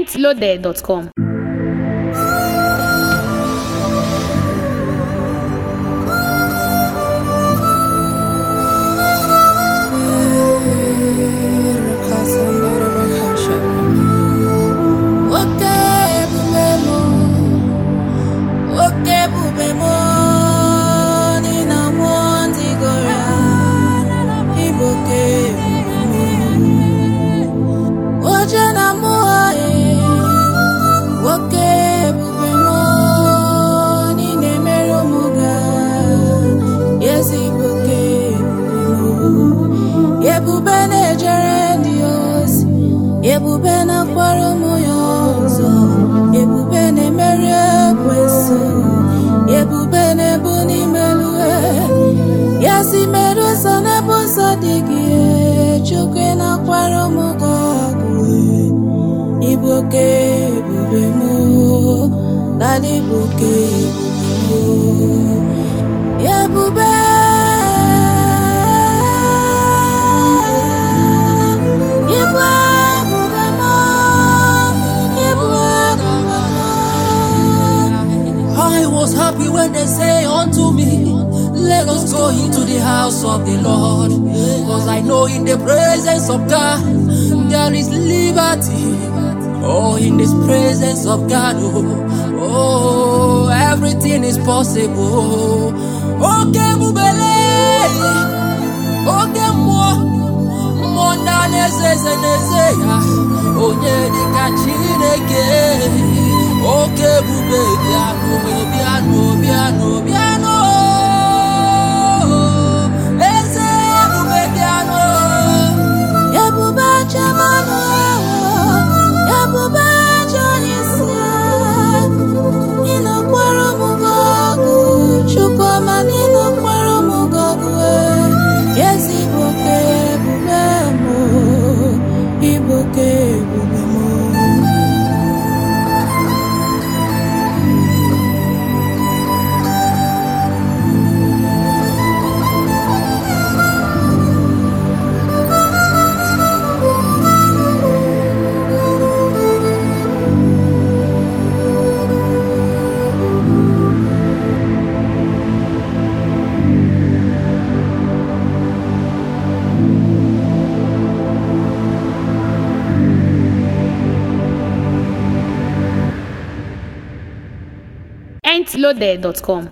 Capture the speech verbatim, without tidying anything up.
Entloaded dot com. Ebube na kwara ụmụ ya ọzọ, ebube na-emeri ekwensu, ebube na-ebu n'ime eluigwe, ya si mere ụzọ n'ebe ụzọ dị gị, Chukwu na kwara ụmụ gị ọgụ, ịbụ oke ebube m, Daddy ịbụ oke ebube m, ebube. I was happy when they say unto me, let us go into the house of the Lord. Cause I know in the presence of God, there is liberty. Oh, in this presence of God, oh, oh everything is possible. Okay, mubele, okay, more, more than a season, oh, yeah, the catching again. Okay, bube, piano, piano, piano, piano. Ese bube piano. Ya bube chamano, ya bube chanisa. Ino kwaro mugogu, chukoma nino kwaro mugogu. Yesi buke bube mo, ibuke bube mo. Entloaded dot com.